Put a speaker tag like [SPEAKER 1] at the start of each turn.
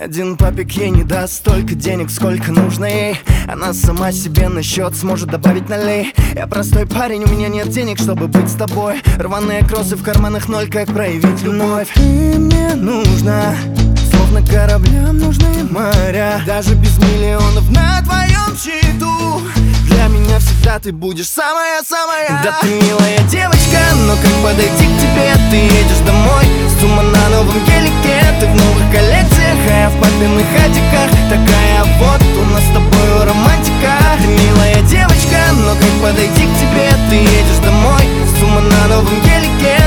[SPEAKER 1] один папик ей не даст столько денег, сколько нужно ей. Она сама себе на счет сможет добавить налей. Я простой парень, у меня нет денег, чтобы быть с тобой. Рваные кроссы в карманах ноль, как проявить любовь. Ты мне нужна, словно кораблям нужны моря. Даже без миллионов на твоем счету для меня всегда ты будешь самая-самая. Да ты милая девочка, но как подойти к тебе? Ты едешь домой, сумма на новом гелике. Ты в новых коллекциях, а я в папиных хатиках. Такая вот у нас с тобой романтика. Ты милая девочка, но как подойти к тебе? Ты едешь домой, сумма на новом гелике.